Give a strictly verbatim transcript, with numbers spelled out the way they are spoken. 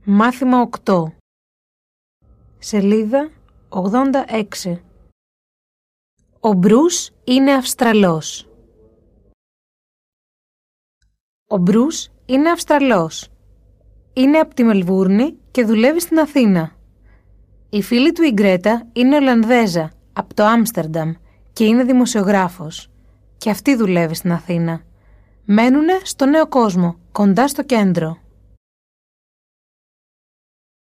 Μάθημα οκτώ. Σελίδα ογδόντα έξι. Ο Μπρους είναι Αυστραλός. Ο Μπρους είναι Αυστραλός. Είναι από τη Μελβούρνη και δουλεύει στην Αθήνα. Η φίλη του η Γκρέτα είναι Ολλανδέζα, από το Άμστερνταμ και είναι δημοσιογράφος. Και αυτή δουλεύει στην Αθήνα. Μένουνε στο Νέο Κόσμο, κοντά στο κέντρο.